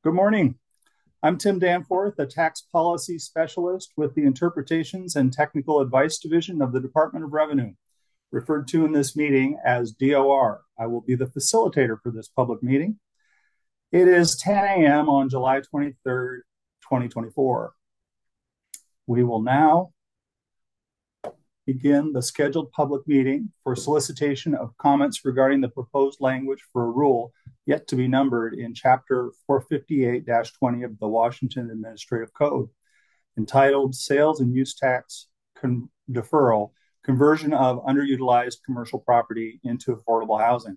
Good morning. I'm Tim Danforth, a tax policy specialist with the Interpretations and Technical Advice Division of the Department of Revenue, referred to in this meeting as DOR. I will be the facilitator for this public meeting. It is 10 a.m. on July 23rd, 2024. We will now begin the scheduled public meeting for solicitation of comments regarding the proposed language for a rule yet to be numbered in Chapter 458-20 of the Washington Administrative Code, entitled Sales and Use Tax Deferral, Conversion of Underutilized Commercial Property into Affordable Housing.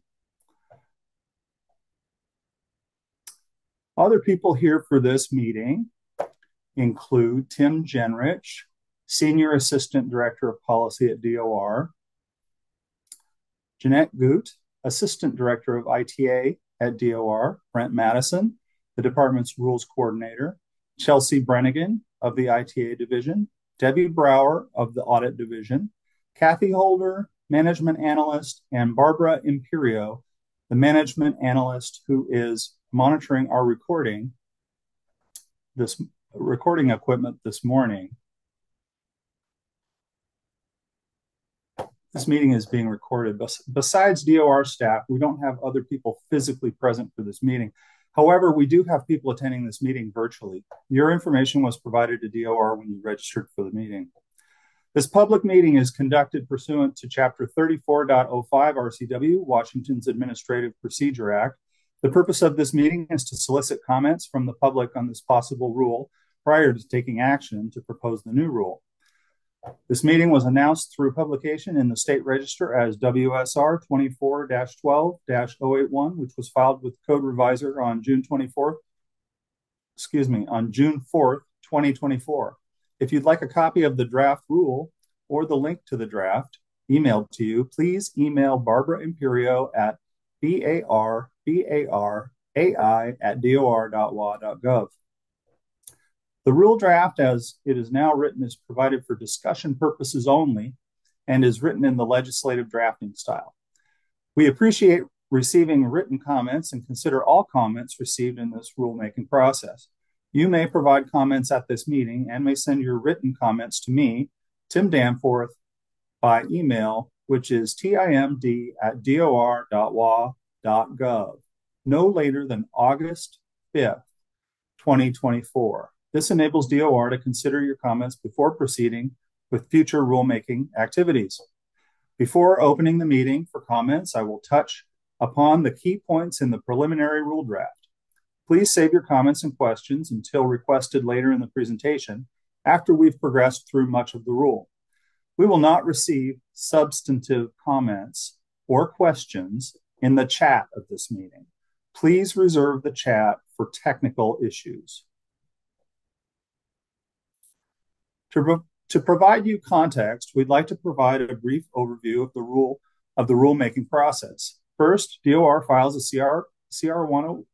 Other people here for this meeting include Tim Genrich, Senior Assistant Director of Policy at DOR, Jeanette Goot, Assistant Director of ITA at DOR, Brent Madison, the department's Rules Coordinator, Chelsea Brennigan of the ITA Division, Debbie Brower of the Audit Division, Kathy Holder, Management Analyst, and Barbara Imperio, the Management Analyst who is monitoring our recording equipment this morning. This meeting is being recorded. Besides DOR staff, we don't have other people physically present for this meeting. However, we do have people attending this meeting virtually. Your information was provided to DOR when you registered for the meeting. This public meeting is conducted pursuant to Chapter 34.05 RCW, Washington's Administrative Procedure Act. The purpose of this meeting is to solicit comments from the public on this possible rule prior to taking action to propose the new rule. This meeting was announced through publication in the State Register as WSR 24-12-081, which was filed with Code Revisor on June 4th, 2024. If you'd like a copy of the draft rule or the link to the draft emailed to you, please email Barbara Imperio at barbarai@dor.wa.gov. The rule draft, as it is now written, is provided for discussion purposes only and is written in the legislative drafting style. We appreciate receiving written comments and consider all comments received in this rulemaking process. You may provide comments at this meeting and may send your written comments to me, Tim Danforth, by email, which is timd@dor.wa.gov, no later than August 5th, 2024. This enables DOR to consider your comments before proceeding with future rulemaking activities. Before opening the meeting for comments, I will touch upon the key points in the preliminary rule draft. Please save your comments and questions until requested later in the presentation after we've progressed through much of the rule. We will not receive substantive comments or questions in the chat of this meeting. Please reserve the chat for technical issues. To provide you context, we'd like to provide a brief overview of the rulemaking process. First, DOR files a CR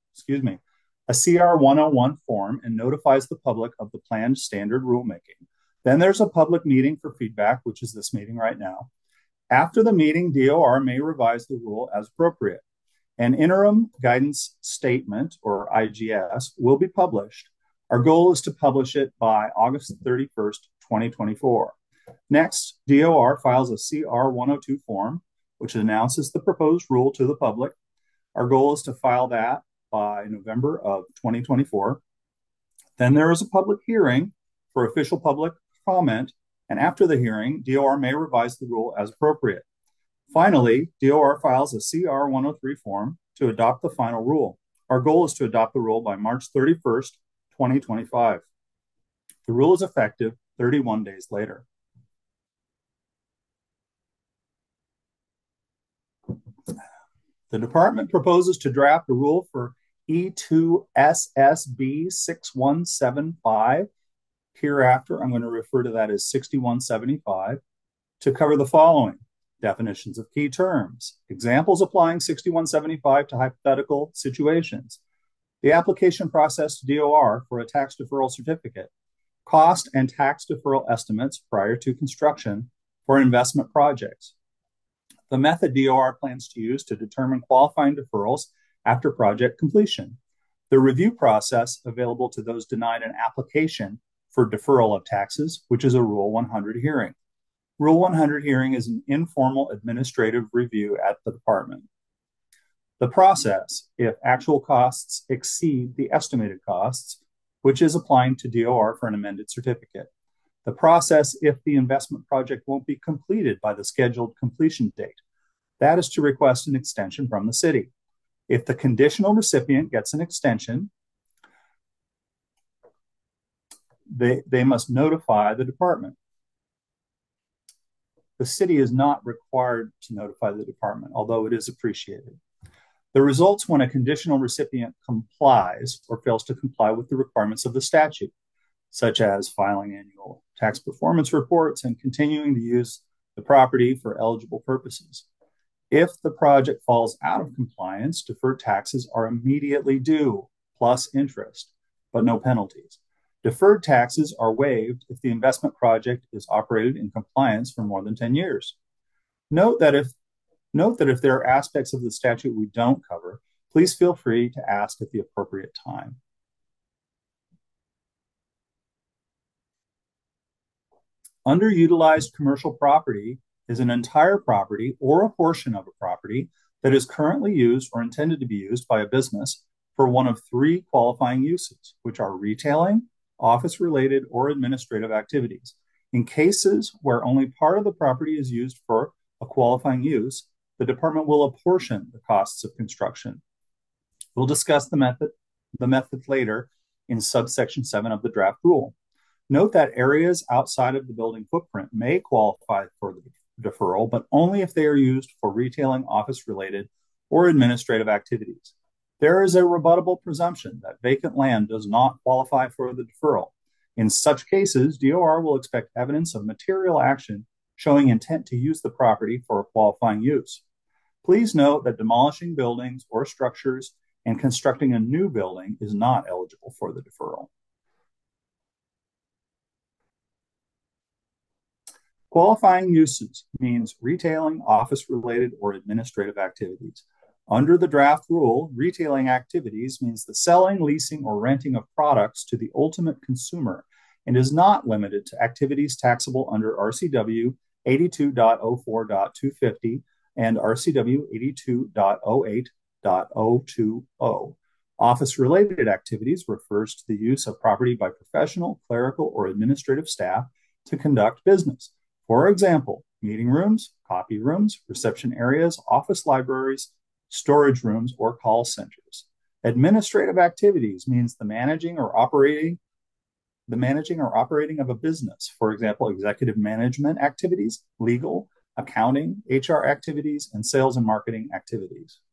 101 form and notifies the public of the planned standard rulemaking. Then there's a public meeting for feedback, which is this meeting right now. After the meeting, DOR may revise the rule as appropriate. An interim guidance statement, or IGS, will be published. Our goal is to publish it by August 31st, 2024. Next, DOR files a CR 102 form, which announces the proposed rule to the public. Our goal is to file that by November of 2024. Then there is a public hearing for official public comment, and after the hearing, DOR may revise the rule as appropriate. Finally, DOR files a CR 103 form to adopt the final rule. Our goal is to adopt the rule by March 31st, 2025. The rule is effective 31 days later. The department proposes to draft a rule for E2SSB 6175. Hereafter, I'm going to refer to that as 6175 to cover the following: definitions of key terms, examples applying 6175 to hypothetical situations, the application process to DOR for a tax deferral certificate, cost and tax deferral estimates prior to construction for investment projects, the method DOR plans to use to determine qualifying deferrals after project completion, The review process available to those denied an application for deferral of taxes, which is a Rule 100 hearing. Rule 100 hearing is an informal administrative review at the department. The process, if actual costs exceed the estimated costs, which is applying to DOR for an amended certificate. The process, if the investment project won't be completed by the scheduled completion date. That is to request an extension from the city. If the conditional recipient gets an extension, they must notify the department. The city is not required to notify the department, although it is appreciated. The results when a conditional recipient complies or fails to comply with the requirements of the statute, such as filing annual tax performance reports and continuing to use the property for eligible purposes. If the project falls out of compliance, deferred taxes are immediately due, plus interest, but no penalties. Deferred taxes are waived if the investment project is operated in compliance for more than 10 years. Note that if there are aspects of the statute we don't cover, please feel free to ask at the appropriate time. Underutilized commercial property is an entire property or a portion of a property that is currently used or intended to be used by a business for one of three qualifying uses, which are retailing, office-related, or administrative activities. In cases where only part of the property is used for a qualifying use, the department will apportion the costs of construction. We'll discuss the method later in subsection 7 of the draft rule. Note that areas outside of the building footprint may qualify for the deferral, but only if they are used for retailing, office-related, or administrative activities. There is a rebuttable presumption that vacant land does not qualify for the deferral. In such cases, DOR will expect evidence of material action showing intent to use the property for a qualifying use. Please note that demolishing buildings or structures and constructing a new building is not eligible for the deferral. Qualifying uses means retailing, office-related, or administrative activities. Under the draft rule, retailing activities means the selling, leasing, or renting of products to the ultimate consumer and is not limited to activities taxable under RCW 82.04.250 and RCW 82.08.020. Office-related activities refers to the use of property by professional, clerical, or administrative staff to conduct business. For example, meeting rooms, copy rooms, reception areas, office libraries, storage rooms, or call centers. Administrative activities means the managing or operating of a business. For example, executive management activities, legal, accounting, HR activities, and sales and marketing activities.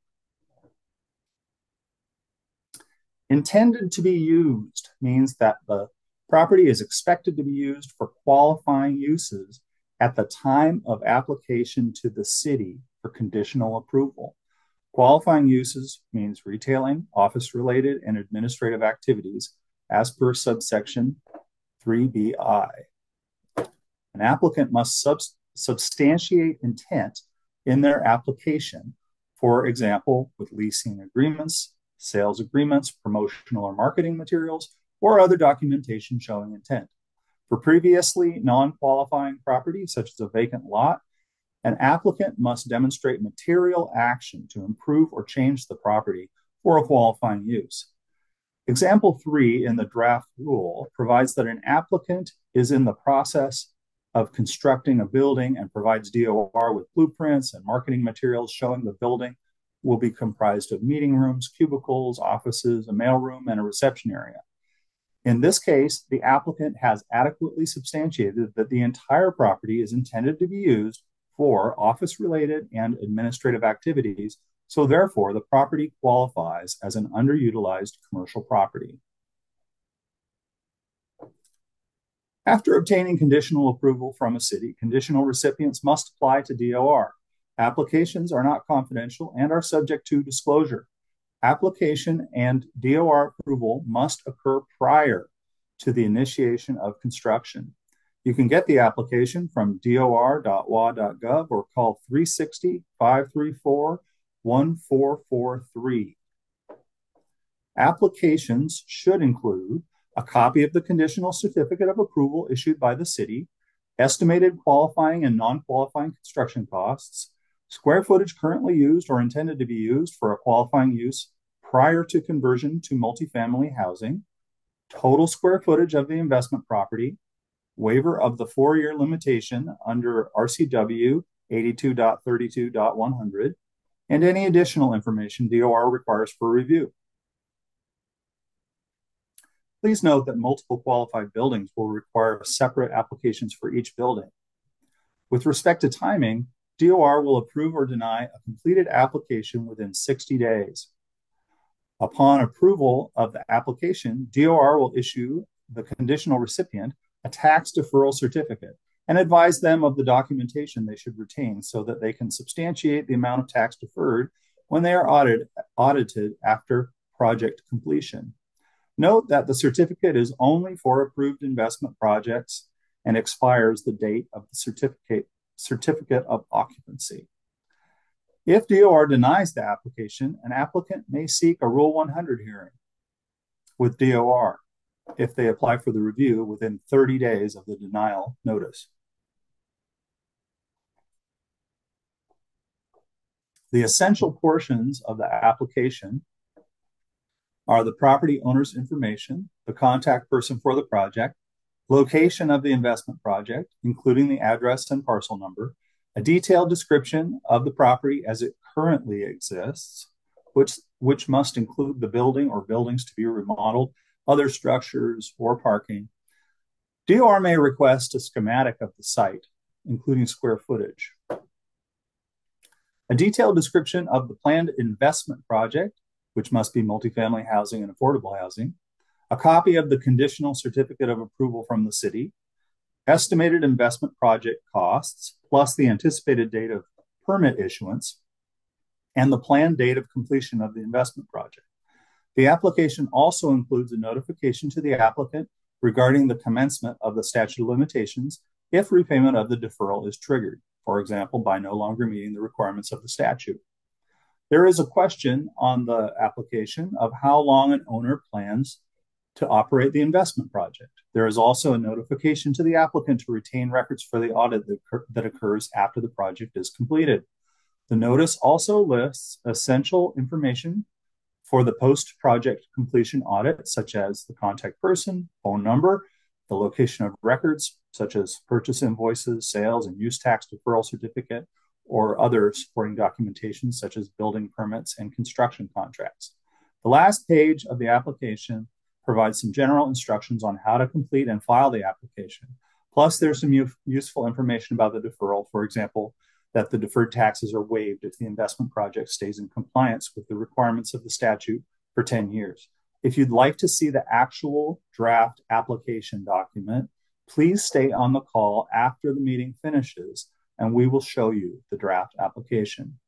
Intended to be used means that the property is expected to be used for qualifying uses at the time of application to the city for conditional approval. Qualifying uses means retailing, office-related, and administrative activities as per subsection 3BI. An applicant must substantiate intent in their application, for example, with leasing agreements, sales agreements, promotional or marketing materials, or other documentation showing intent. For previously non-qualifying property, such as a vacant lot, an applicant must demonstrate material action to improve or change the property for a qualifying use. Example 3 in the draft rule provides that an applicant is in the process of constructing a building and provides DOR with blueprints and marketing materials showing the building will be comprised of meeting rooms, cubicles, offices, a mailroom, and a reception area. In this case, the applicant has adequately substantiated that the entire property is intended to be used for office-related and administrative activities, so therefore the property qualifies as an underutilized commercial property. After obtaining conditional approval from a city, conditional recipients must apply to DOR. Applications are not confidential and are subject to disclosure. Application and DOR approval must occur prior to the initiation of construction. You can get the application from dor.wa.gov or call 360-534-1443. Applications should include a copy of the conditional certificate of approval issued by the city, estimated qualifying and non-qualifying construction costs, square footage currently used or intended to be used for a qualifying use prior to conversion to multifamily housing, total square footage of the investment property, waiver of the 4-year limitation under RCW 82.32.100, and any additional information DOR requires for review. Please note that multiple qualified buildings will require separate applications for each building. With respect to timing, DOR will approve or deny a completed application within 60 days. Upon approval of the application, DOR will issue the conditional recipient a tax deferral certificate and advise them of the documentation they should retain so that they can substantiate the amount of tax deferred when they are audited after project completion. Note that the certificate is only for approved investment projects and expires the date of the certificate of occupancy. If DOR denies the application, an applicant may seek a Rule 100 hearing with DOR if they apply for the review within 30 days of the denial notice. The essential portions of the application are the property owner's information, the contact person for the project, location of the investment project, including the address and parcel number, a detailed description of the property as it currently exists, which must include the building or buildings to be remodeled, other structures, or parking. DOR may request a schematic of the site, including square footage. A detailed description of the planned investment project, which must be multifamily housing and affordable housing, a copy of the conditional certificate of approval from the city, estimated investment project costs, plus the anticipated date of permit issuance, and the planned date of completion of the investment project. The application also includes a notification to the applicant regarding the commencement of the statute of limitations if repayment of the deferral is triggered, for example, by no longer meeting the requirements of the statute. There is a question on the application of how long an owner plans to operate the investment project. There is also a notification to the applicant to retain records for the audit that occurs after the project is completed. The notice also lists essential information for the post-project completion audit, such as the contact person, phone number, the location of records, such as purchase invoices, sales and use tax deferral certificate, or other supporting documentation, such as building permits and construction contracts. The last page of the application provides some general instructions on how to complete and file the application. Plus, there's some useful information about the deferral. For example, that the deferred taxes are waived if the investment project stays in compliance with the requirements of the statute for 10 years. If you'd like to see the actual draft application document, please stay on the call after the meeting finishes, and we will show you the draft application.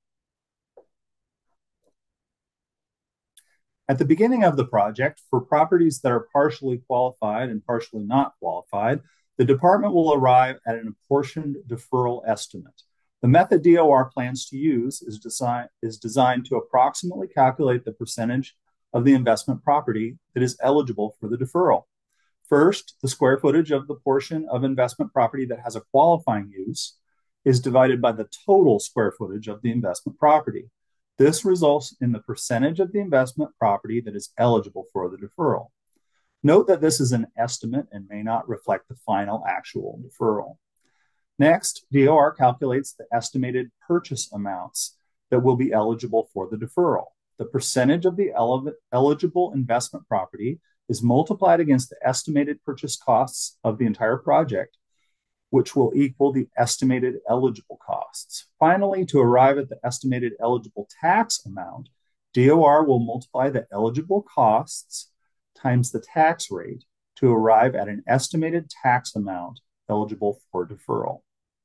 At the beginning of the project, for properties that are partially qualified and partially not qualified, the department will arrive at an apportioned deferral estimate. The method DOR plans to use is designed to approximately calculate the percentage of the investment property that is eligible for the deferral. First, the square footage of the portion of investment property that has a qualifying use is divided by the total square footage of the investment property. This results in the percentage of the investment property that is eligible for the deferral. Note that this is an estimate and may not reflect the final actual deferral. Next, DOR calculates the estimated purchase amounts that will be eligible for the deferral. The percentage of the eligible investment property is multiplied against the estimated purchase costs of the entire project, which will equal the estimated eligible costs. Finally, to arrive at the estimated eligible tax amount, DOR will multiply the eligible costs times the tax rate to arrive at an estimated tax amount eligible for deferral.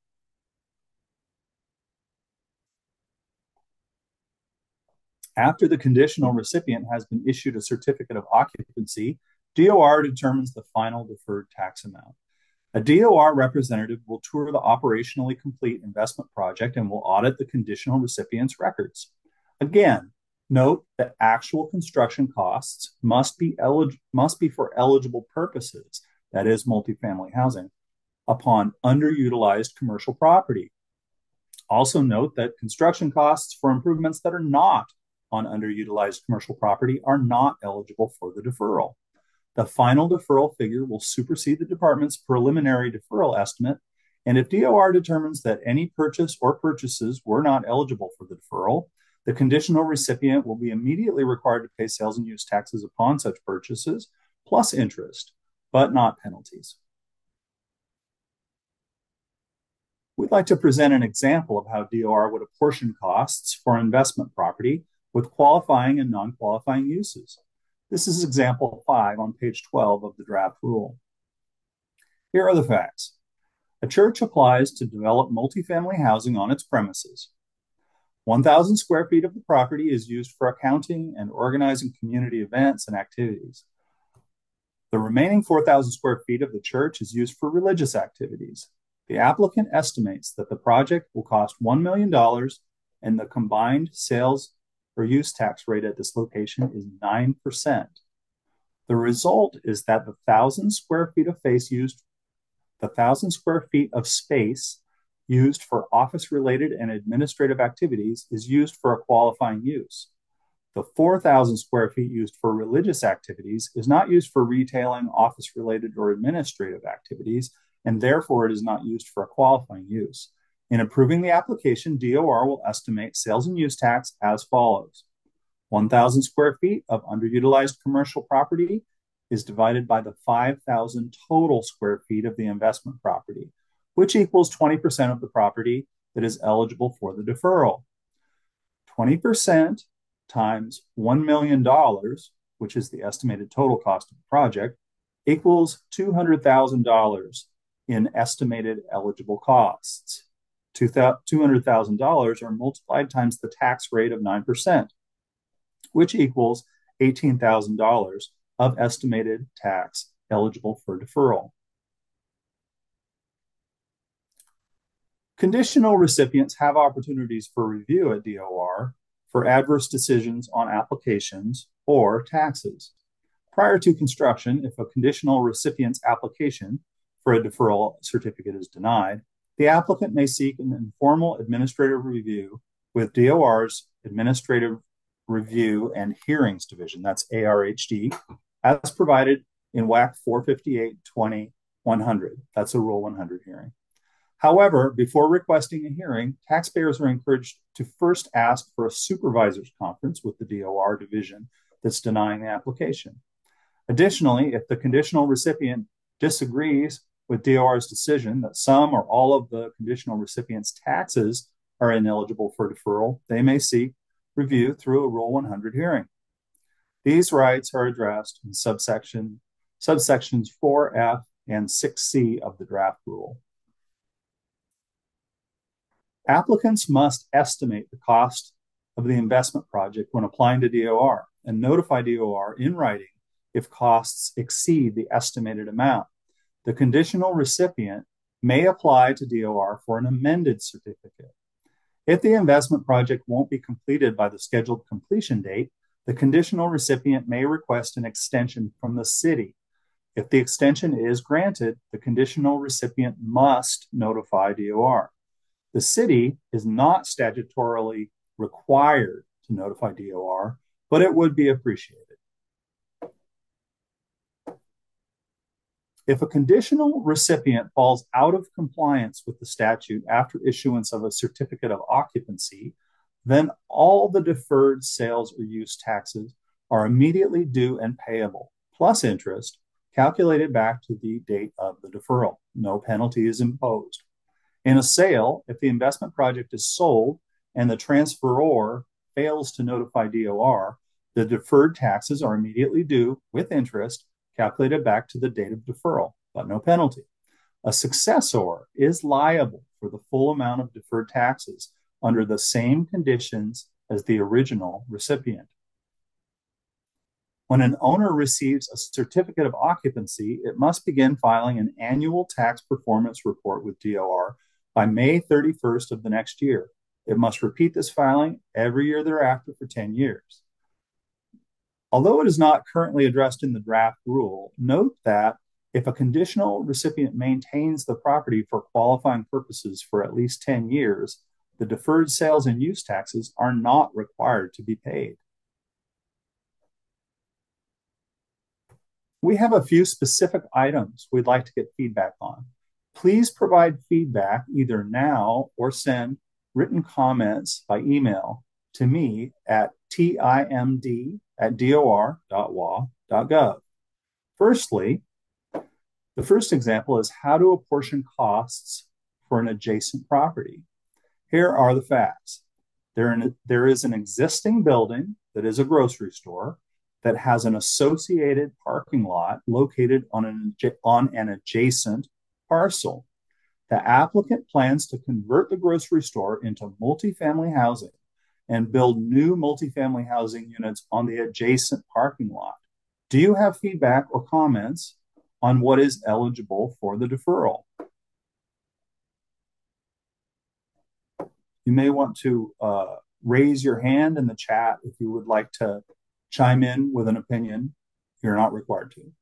After the conditional recipient has been issued a certificate of occupancy, DOR determines the final deferred tax amount. A DOR representative will tour the operationally complete investment project and will audit the conditional recipient's records. Again, Note that actual construction costs must be for eligible purposes, that is multifamily housing, upon underutilized commercial property. Also note that construction costs for improvements that are not on underutilized commercial property are not eligible for the deferral. The final deferral figure will supersede the department's preliminary deferral estimate, and if DOR determines that any purchase or purchases were not eligible for the deferral, the conditional recipient will be immediately required to pay sales and use taxes upon such purchases, plus interest, but not penalties. We'd like to present an example of how DOR would apportion costs for investment property with qualifying and non-qualifying uses. This is example 5 on page 12 of the draft rule. Here are the facts. A church applies to develop multifamily housing on its premises. 1,000 square feet of the property is used for accounting and organizing community events and activities. The remaining 4,000 square feet of the church is used for religious activities. The applicant estimates that the project will cost $1 million and the combined sales or use tax rate at this location is 9%. The result is that the 1,000 square feet of space used for office-related and administrative activities is used for a qualifying use. The 4,000 square feet used for religious activities is not used for retailing, office-related, or administrative activities, and therefore it is not used for a qualifying use. In approving the application, DOR will estimate sales and use tax as follows. 1,000 square feet of underutilized commercial property is divided by the 5,000 total square feet of the investment property, which equals 20% of the property that is eligible for the deferral. 20% times $1 million, which is the estimated total cost of the project, equals $200,000 in estimated eligible costs. $200,000 are multiplied times the tax rate of 9%, which equals $18,000 of estimated tax eligible for deferral. Conditional recipients have opportunities for review at DOR for adverse decisions on applications or taxes. Prior to construction, if a conditional recipient's application for a deferral certificate is denied, the applicant may seek an informal administrative review with DOR's Administrative Review and Hearings Division, that's ARHD, as provided in WAC 458-20-100. That's a Rule 100 hearing. However, before requesting a hearing, taxpayers are encouraged to first ask for a supervisor's conference with the DOR division that's denying the application. Additionally, if the conditional recipient disagrees with DOR's decision that some or all of the conditional recipient's taxes are ineligible for deferral, they may seek review through a Rule 100 hearing. These rights are addressed in subsections 4F and 6C of the draft rule. Applicants must estimate the cost of the investment project when applying to DOR and notify DOR in writing if costs exceed the estimated amount. The conditional recipient may apply to DOR for an amended certificate. If the investment project won't be completed by the scheduled completion date, the conditional recipient may request an extension from the city. If the extension is granted, the conditional recipient must notify DOR. The city is not statutorily required to notify DOR, but it would be appreciated. If a conditional recipient falls out of compliance with the statute after issuance of a certificate of occupancy, then all the deferred sales or use taxes are immediately due and payable, plus interest, calculated back to the date of the deferral. No penalty is imposed. In a sale, if the investment project is sold and the transferor fails to notify DOR, the deferred taxes are immediately due with interest calculated back to the date of deferral, but no penalty. A successor is liable for the full amount of deferred taxes under the same conditions as the original recipient. When an owner receives a certificate of occupancy, it must begin filing an annual tax performance report with DOR by May 31st of the next year. It must repeat this filing every year thereafter for 10 years. Although it is not currently addressed in the draft rule, note that if a conditional recipient maintains the property for qualifying purposes for at least 10 years, the deferred sales and use taxes are not required to be paid. We have a few specific items we'd like to get feedback on. Please provide feedback either now or send written comments by email to me at timd@dor.wa.gov. Firstly, the first example is how to apportion costs for an adjacent property. Here are the facts. There is an existing building that is a grocery store that has an associated parking lot located on an adjacent parcel. The applicant plans to convert the grocery store into multifamily housing and build new multifamily housing units on the adjacent parking lot. Do you have feedback or comments on what is eligible for the deferral? You may want to raise your hand in the chat if you would like to chime in with an opinion. You're not required to.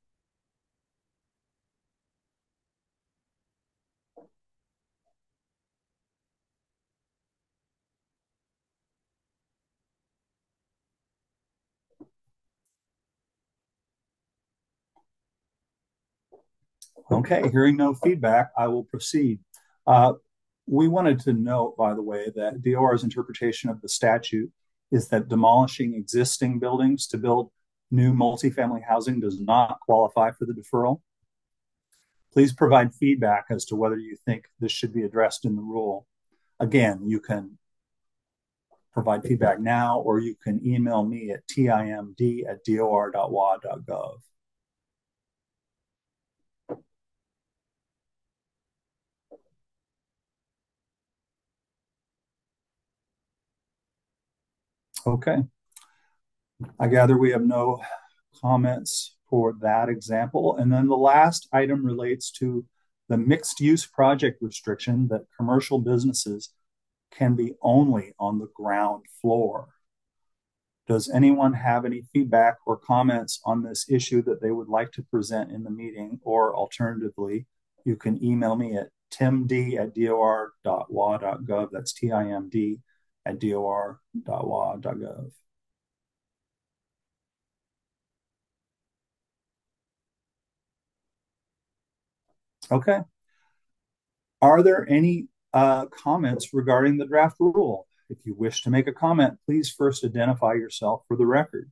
Okay, hearing no feedback, I will proceed. We wanted to note, by the way, that DOR's interpretation of the statute is that demolishing existing buildings to build new multifamily housing does not qualify for the deferral. Please provide feedback as to whether you think this should be addressed in the rule. Again, you can provide feedback now, or you can email me at timd@dor.wa.gov. Okay. I gather we have no comments for that example. And then the last item relates to the mixed use project restriction that commercial businesses can be only on the ground floor. Does anyone have any feedback or comments on this issue that they would like to present in the meeting? Or alternatively, you can email me at timd@dor.wa.gov. That's timd@dor.wa.gov. Okay. Are there any comments regarding the draft rule? If you wish to make a comment, please first identify yourself for the record.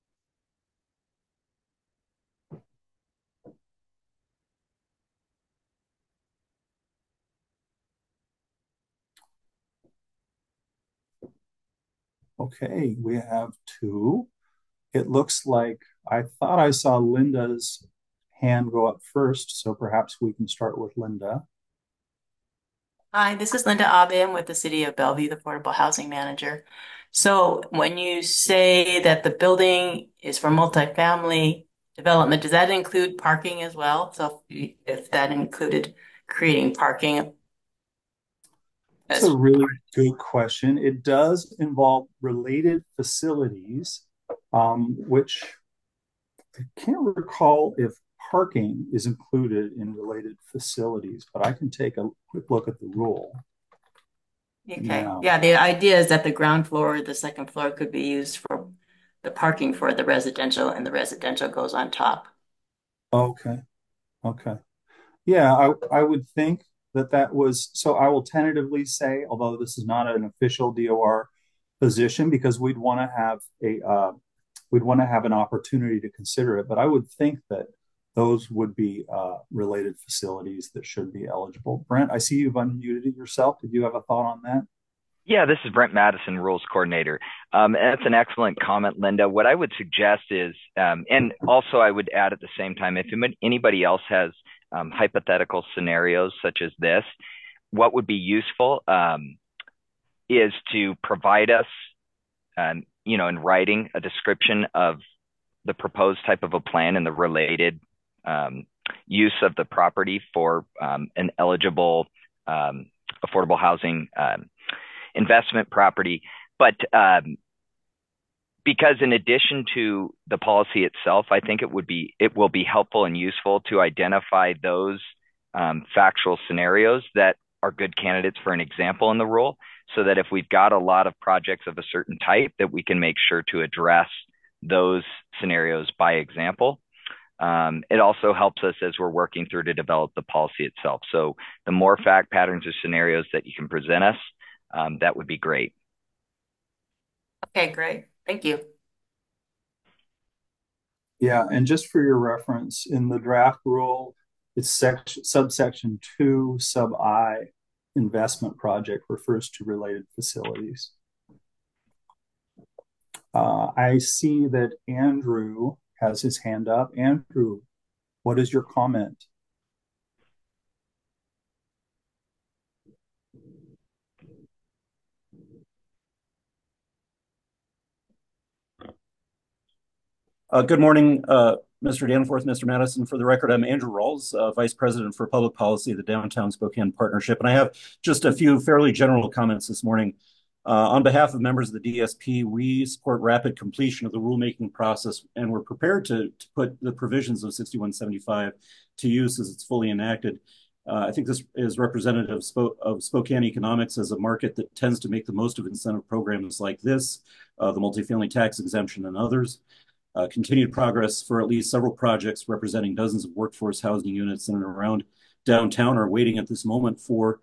Okay, we have two. It looks like I thought I saw Linda's hand go up first, so perhaps we can start with Linda. Hi, this is Linda Abe. I'm with the City of Bellevue, the Affordable Housing Manager. So when you say that the building is for multifamily development, does that include parking as well? So if that included creating parking That's a as really good question. It does involve related facilities, which I can't recall if parking is included in related facilities, but I can take a quick look at the rule okay. now. Yeah, the idea is that the ground floor or the second floor could be used for the parking for the residential and the residential goes on top. Okay, okay. Yeah, I would think that that was so. I will tentatively say, although this is not an official DOR position, because we'd want to have an opportunity to consider it. But I would think that those would be related facilities that should be eligible. Brent, I see you've unmuted yourself. Did you have a thought on that? Yeah, this is Brent Madison, Rules Coordinator. And that's an excellent comment, Linda. What I would suggest is, and also I would add at the same time, if anybody else has hypothetical scenarios such as this, what would be useful is to provide us, in writing a description of the proposed type of a plan and the related use of the property for an eligible affordable housing investment property. But because in addition to the policy itself, I think it will be helpful and useful to identify those factual scenarios that are good candidates for an example in the rule, so that if we've got a lot of projects of a certain type, that we can make sure to address those scenarios by example. It also helps us as we're working through to develop the policy itself. So the more fact patterns or scenarios that you can present us, that would be great. Okay, great. Thank you. Yeah, and just for your reference, in the draft rule, it's subsection 2, sub I, investment project refers to related facilities. I see that Andrew has his hand up. Andrew, what is your comment? Good morning, Mr. Danforth, Mr. Madison. For the record, I'm Andrew Rawls, Vice President for Public Policy of the Downtown Spokane Partnership, and I have just a few fairly general comments this morning. On behalf of members of the DSP, we support rapid completion of the rulemaking process, and we're prepared to put the provisions of 6175 to use as it's fully enacted. I think this is representative of Spokane economics as a market that tends to make the most of incentive programs like this, the multifamily tax exemption and others. Continued progress for at least several projects representing dozens of workforce housing units in and around downtown are waiting at this moment for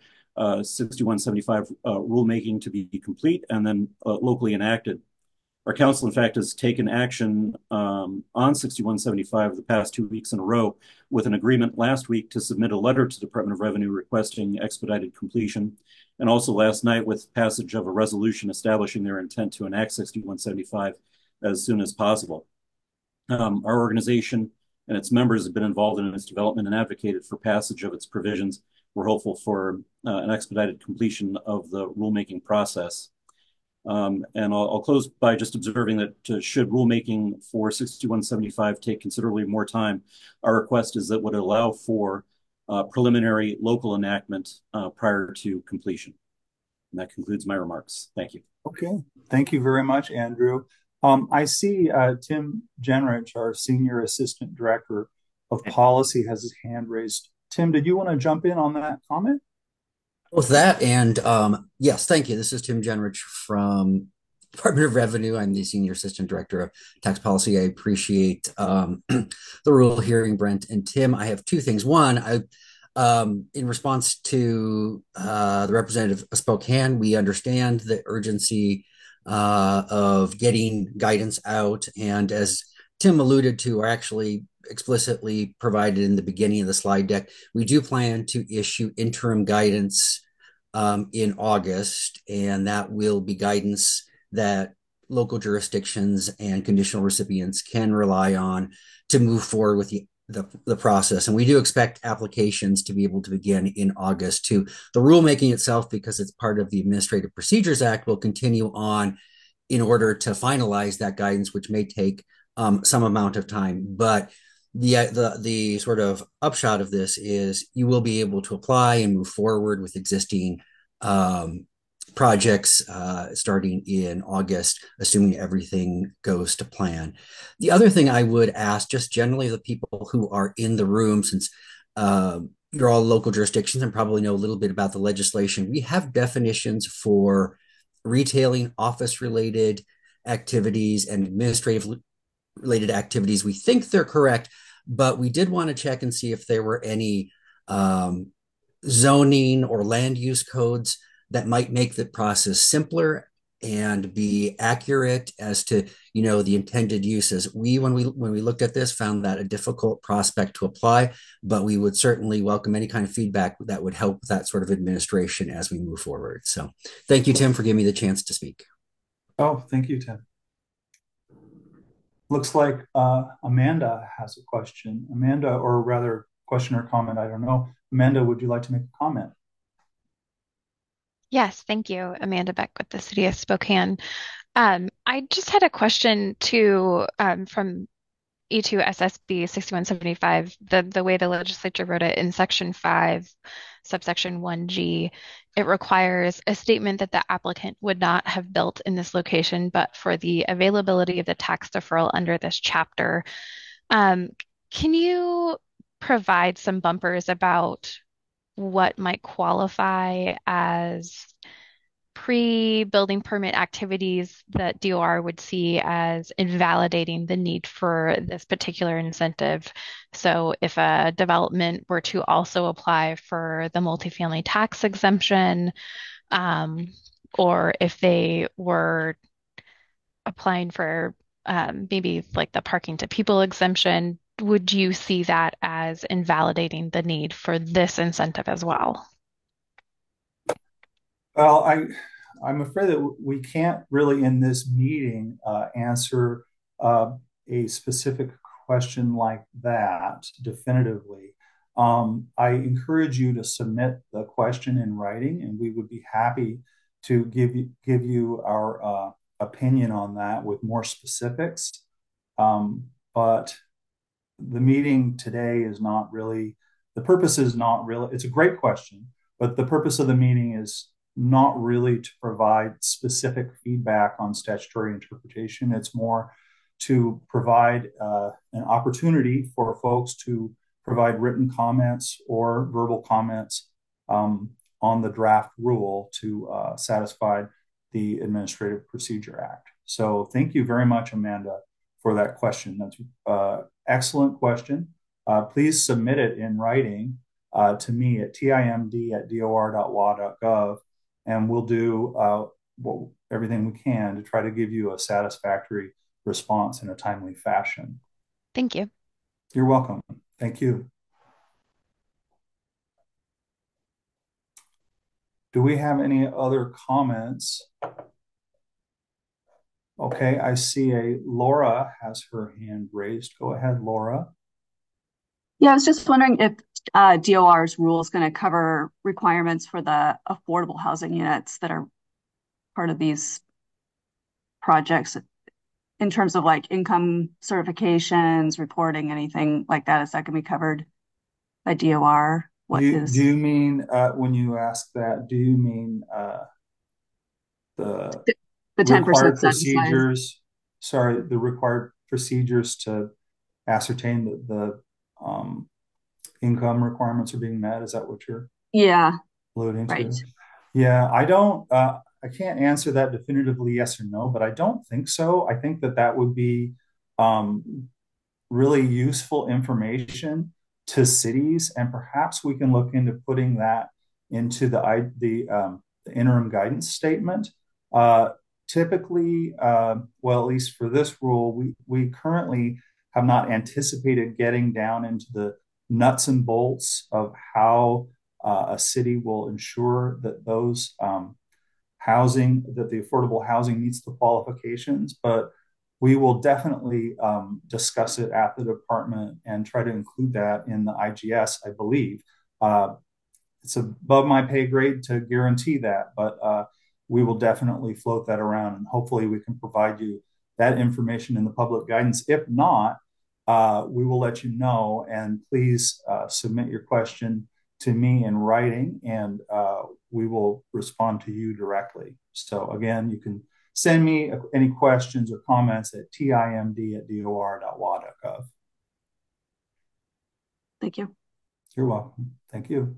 6175 rulemaking to be complete and then locally enacted. Our council, in fact, has taken action on 6175 the past 2 weeks in a row, with an agreement last week to submit a letter to the Department of Revenue requesting expedited completion, and also last night with passage of a resolution establishing their intent to enact 6175 as soon as possible. Our organization and its members have been involved in its development and advocated for passage of its provisions. We're hopeful for an expedited completion of the rulemaking process. And I'll close by just observing that should rulemaking for 6175 take considerably more time, our request is that would allow for preliminary local enactment prior to completion. And that concludes my remarks. Thank you. Okay, thank you very much, Andrew. I see Tim Genrich, our Senior Assistant Director of Policy, has his hand raised. Tim, did you want to jump in on that comment? With that, and yes, thank you. This is Tim Genrich from Department of Revenue. I'm the Senior Assistant Director of Tax Policy. I appreciate the rule hearing, Brent and Tim. I have two things. One, in response to the representative of Spokane, we understand the urgency of getting guidance out. And as Tim alluded to, or actually explicitly provided in the beginning of the slide deck, we do plan to issue interim guidance in August, and that will be guidance that local jurisdictions and conditional recipients can rely on to move forward with the process. And we do expect applications to be able to begin in August too. The rulemaking itself, because it's part of the Administrative Procedures Act, will continue on in order to finalize that guidance, which may take some amount of time. But the sort of upshot of this is you will be able to apply and move forward with existing projects starting in August, assuming everything goes to plan. The other thing I would ask, just generally the people who are in the room, since you're all local jurisdictions and probably know a little bit about the legislation, we have definitions for retailing, office-related activities, and administrative-related activities. We think they're correct, but we did want to check and see if there were any zoning or land use codes that might make the process simpler and be accurate as to, the intended uses. When we looked at this, found that a difficult prospect to apply, but we would certainly welcome any kind of feedback that would help that sort of administration as we move forward. So thank you, Tim, for giving me the chance to speak. Oh, thank you, Tim. Looks like Amanda has a question. Amanda, or rather question or comment, I don't know. Amanda, would you like to make a comment? Yes, thank you. Amanda Beck with the City of Spokane. I just had a question from E2 SSB 6175, the way the legislature wrote it in Section 5, subsection 1G. it requires a statement that the applicant would not have built in this location, but for the availability of the tax deferral under this chapter. Um, can you provide some bumpers about what might qualify as pre-building permit activities that DOR would see as invalidating the need for this particular incentive? So if a development were to also apply for the multifamily tax exemption, um, or if they were applying for maybe like the parking to people exemption, would you see that as invalidating the need for this incentive as well? Well, I'm afraid that we can't really in this meeting answer uh, a specific question like that definitively. I encourage you to submit the question in writing, and we would be happy to give you our opinion on that with more specifics. But the meeting today is not really, the purpose is not really, it's a great question, but the purpose of the meeting is not really to provide specific feedback on statutory interpretation. It's more to provide an opportunity for folks to provide written comments or verbal comments on the draft rule to satisfy the Administrative Procedure Act. So thank you very much, Amanda, for that question. That's excellent question. Please submit it in writing to me at timd@dor.wa.gov, and we'll do everything we can to try to give you a satisfactory response in a timely fashion. Thank you. You're welcome. Thank you. Do we have any other comments? Okay, I see Laura has her hand raised. Go ahead, Laura. Yeah, I was just wondering if DOR's rule is going to cover requirements for the affordable housing units that are part of these projects in terms of like income certifications, reporting, anything like that. Is that going to be covered by DOR? Do you mean, when you ask that, do you mean the the 10% required set aside? procedures? Sorry, the required procedures to ascertain that the income requirements are being met. Is that what you're alluding right. to? Yeah, I can't answer that definitively yes or no, but I don't think so. I think that would be really useful information to cities, and perhaps we can look into putting that into the interim guidance statement. Typically, well, at least for this rule, we currently have not anticipated getting down into the nuts and bolts of how a city will ensure that those that the affordable housing meets the qualifications, but we will definitely discuss it at the department and try to include that in the IGS, I believe. It's above my pay grade to guarantee that, but we will definitely float that around, and hopefully we can provide you that information in the public guidance. If not, we will let you know, and please submit your question to me in writing, and we will respond to you directly. So again, you can send me any questions or comments at timd@dor.wa.gov. Thank you. You're welcome. Thank you.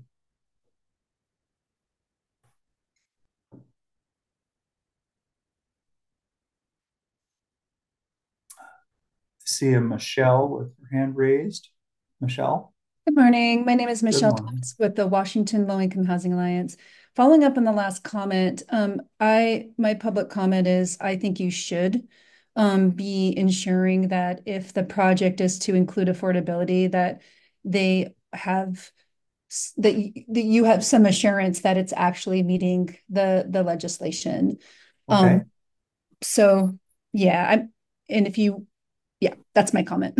I see a Michelle with her hand raised. Michelle? Good morning. My name is Michelle morning. Thomas with the Washington Low Income Housing Alliance. Following up on the last comment, my public comment is I think you should be ensuring that if the project is to include affordability, that they have that you have some assurance that it's actually meeting the legislation. Okay. So yeah, that's my comment.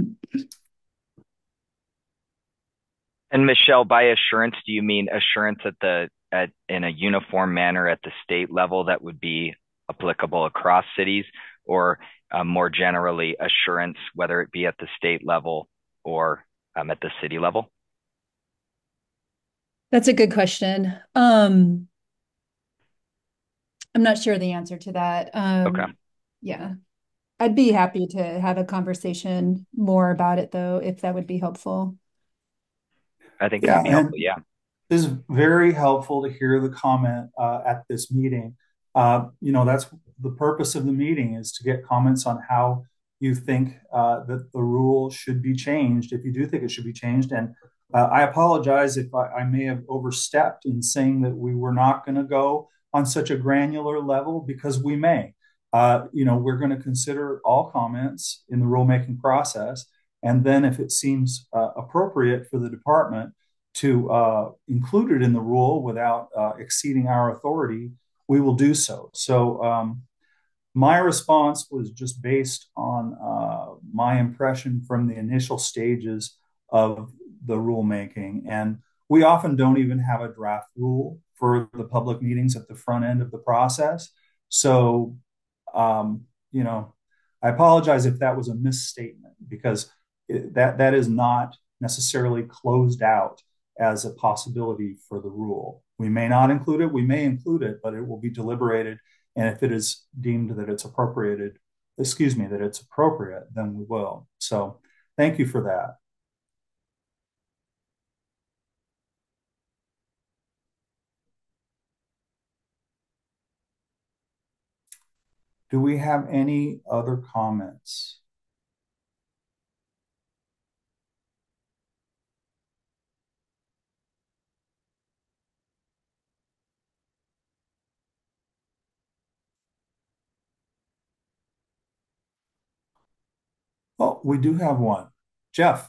And Michelle, by assurance, do you mean assurance in a uniform manner at the state level that would be applicable across cities, or more generally assurance, whether it be at the state level or at the city level? That's a good question. I'm not sure the answer to that. Okay. Yeah, I'd be happy to have a conversation more about it though, if that would be helpful. I think Yeah, that'd be helpful. and Yeah. it is very helpful to hear the comment at this meeting. That's the purpose of the meeting, is to get comments on how you think that the rule should be changed, if you do think it should be changed. And I apologize if I may have overstepped in saying that we were not going to go on such a granular level, because we may. We're going to consider all comments in the rulemaking process. And then if it seems appropriate for the department to include it in the rule without exceeding our authority, we will do so. So my response was just based on my impression from the initial stages of the rulemaking. And we often don't even have a draft rule for the public meetings at the front end of the process. So, um, you know, I apologize if that was a misstatement, because that is not necessarily closed out as a possibility for the rule. We may not include it, we may include it, but it will be deliberated. And if it is deemed that it's appropriate, then we will. So thank you for that. Do we have any other comments? Well, we do have one. Jeff.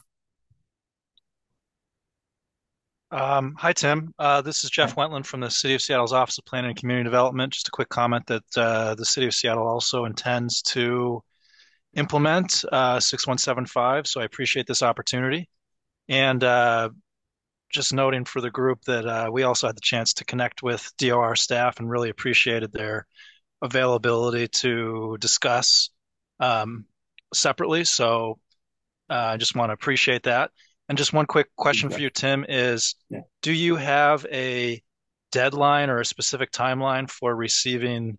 Hi, Tim. This is Jeff Wentland from the City of Seattle's Office of Planning and Community Development. Just a quick comment that the City of Seattle also intends to implement 6175, so I appreciate this opportunity. And just noting for the group that we also had the chance to connect with DOR staff and really appreciated their availability to discuss separately. So I just want to appreciate that. And just one quick question for you, Tim, is do you have a deadline or a specific timeline for receiving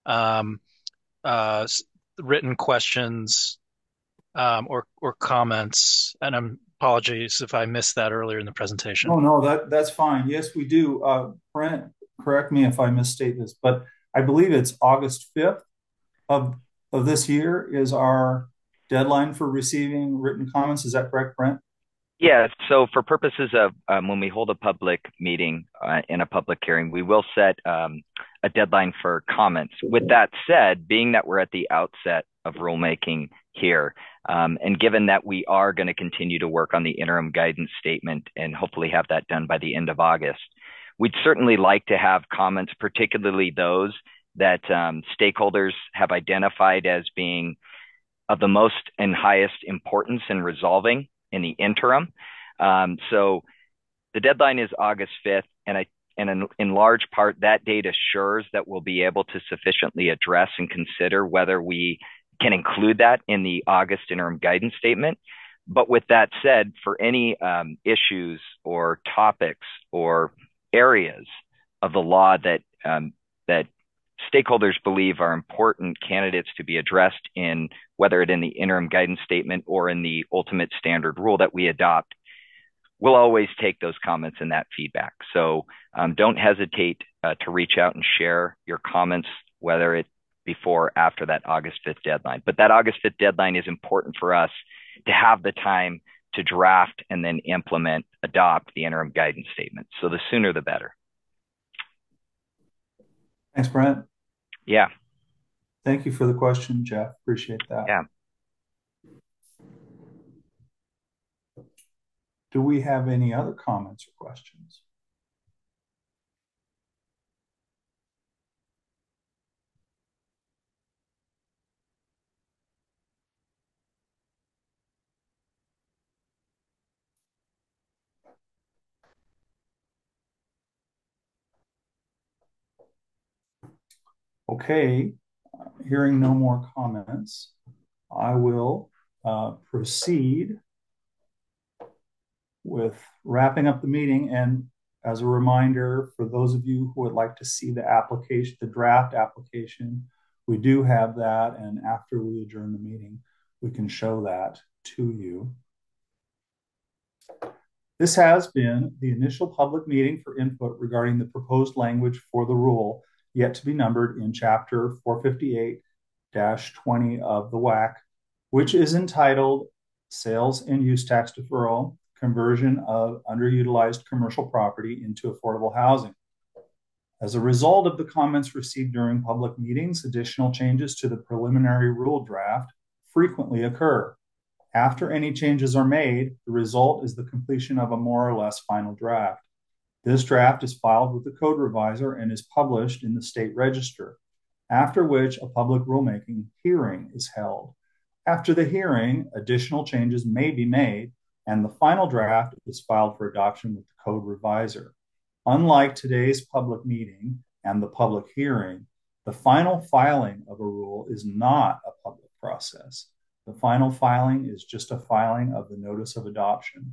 written questions or comments? And apologies if I missed that earlier in the presentation. Oh, no, that's fine. Yes, we do. Brent, correct me if I misstate this, but I believe it's August 5th of this year is our deadline for receiving written comments. Is that correct, Brent? Yeah, so for purposes of when we hold a public meeting in a public hearing, we will set a deadline for comments. With that said, being that we're at the outset of rulemaking here, and given that we are going to continue to work on the interim guidance statement and hopefully have that done by the end of August, we'd certainly like to have comments, particularly those that stakeholders have identified as being of the most and highest importance in resolving in the interim. So the deadline is August 5th, and in large part, that date assures that we'll be able to sufficiently address and consider whether we can include that in the August interim guidance statement. But with that said, for any issues or topics or areas of the law that stakeholders believe are important candidates to be addressed in, whether it in the interim guidance statement or in the ultimate standard rule that we adopt, we'll always take those comments and that feedback. So don't hesitate to reach out and share your comments, whether it before or after that August 5th deadline. But that August 5th deadline is important for us to have the time to draft and then adopt the interim guidance statement. So the sooner the better. Thanks, Brent. Yeah. Thank you for the question, Jeff. Appreciate that. Yeah. Do we have any other comments or questions? Okay, hearing no more comments, I will proceed with wrapping up the meeting. And As a reminder, for those of you who would like to see the application, the draft application, we do have that. And after we adjourn the meeting, we can show that to you. This has been the initial public meeting for input regarding the proposed language for the rule, yet to be numbered in Chapter 458-20 of the WAC, which is entitled Sales and Use Tax Deferral, Conversion of Underutilized Commercial Property into Affordable Housing. As a result of the comments received during public meetings, additional changes to the preliminary rule draft frequently occur. After any changes are made, the result is the completion of a more or less final draft. This draft is filed with the code revisor and is published in the state register, after which a public rulemaking hearing is held. After the hearing, additional changes may be made, and the final draft is filed for adoption with the code revisor. Unlike today's public meeting and the public hearing, the final filing of a rule is not a public process. The final filing is just a filing of the notice of adoption.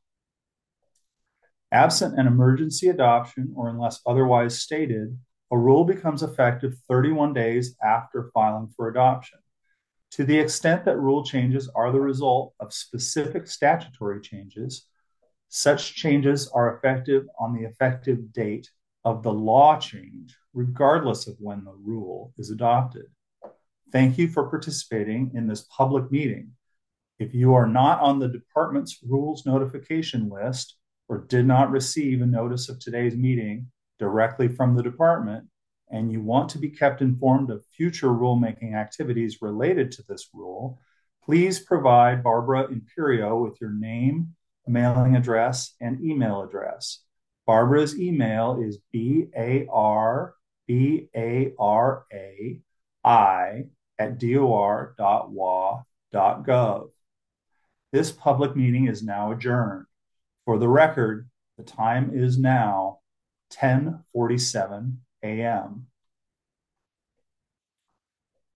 Absent an emergency adoption or unless otherwise stated, a rule becomes effective 31 days after filing for adoption. To the extent that rule changes are the result of specific statutory changes, such changes are effective on the effective date of the law change, regardless of when the rule is adopted. Thank you for participating in this public meeting. If you are not on the department's rules notification list or did not receive a notice of today's meeting directly from the department, and you want to be kept informed of future rulemaking activities related to this rule, please provide Barbara Imperio with your name, mailing address, and email address. Barbara's email is barbrai@dor.wa.gov. This public meeting is now adjourned. For the record, the time is now 10:47 a.m.